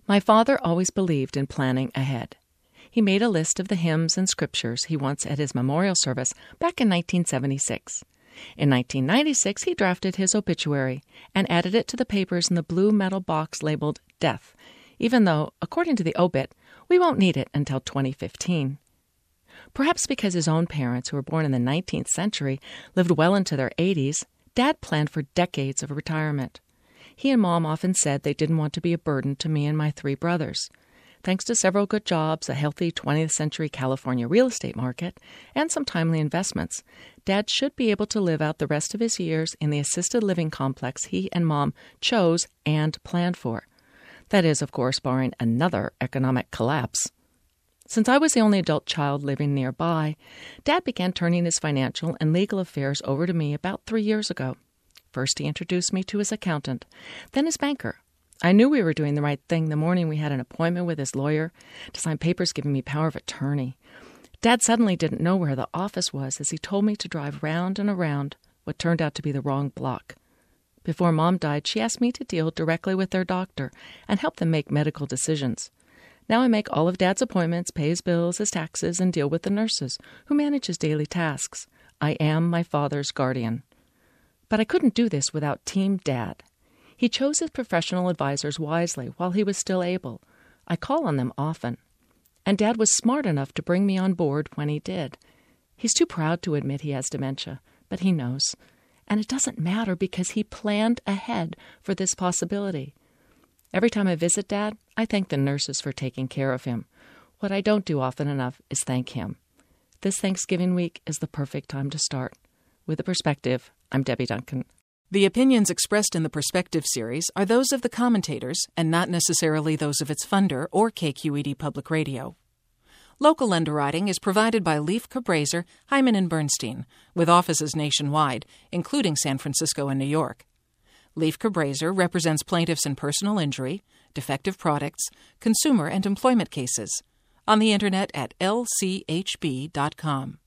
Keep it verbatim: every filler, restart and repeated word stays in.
My father always believed in planning ahead. He made a list of the hymns and scriptures he wants at his memorial service back in nineteen seventy-six. In nineteen ninety-six, he drafted his obituary and added it to the papers in the blue metal box labeled Death, even though, according to the obit, we won't need it until twenty fifteen. Perhaps because his own parents, who were born in the nineteenth century, lived well into their eighties, Dad planned for decades of retirement. He and Mom often said they didn't want to be a burden to me and my three brothers. Thanks to several good jobs, a healthy twentieth century California real estate market, and some timely investments, Dad should be able to live out the rest of his years in the assisted living complex he and Mom chose and planned for. That is, of course, barring another economic collapse. Since I was the only adult child living nearby, Dad began turning his financial and legal affairs over to me about three years ago. First, he introduced me to his accountant, then his banker. I knew we were doing the right thing the morning we had an appointment with his lawyer to sign papers giving me power of attorney. Dad suddenly didn't know where the office was as he told me to drive round and around what turned out to be the wrong block. Before Mom died, she asked me to deal directly with their doctor and help them make medical decisions. Now I make all of Dad's appointments, pay his bills, his taxes, and deal with the nurses, who manage his daily tasks. I am my father's guardian. But I couldn't do this without Team Dad. He chose his professional advisors wisely while he was still able. I call on them often. And Dad was smart enough to bring me on board when he did. He's too proud to admit he has dementia, but he knows. And it doesn't matter because he planned ahead for this possibility. Every time I visit Dad, I thank the nurses for taking care of him. What I don't do often enough is thank him. This Thanksgiving week is the perfect time to start. With a Perspective, I'm Debbie Duncan. The opinions expressed in the Perspective series are those of the commentators and not necessarily those of its funder or K Q E D Public Radio. Local underwriting is provided by Leif Cabraser, Hyman and Bernstein, with offices nationwide, including San Francisco and New York. Leif Cabraser represents plaintiffs in personal injury, defective products, consumer and employment cases. On the Internet at L C H B dot com.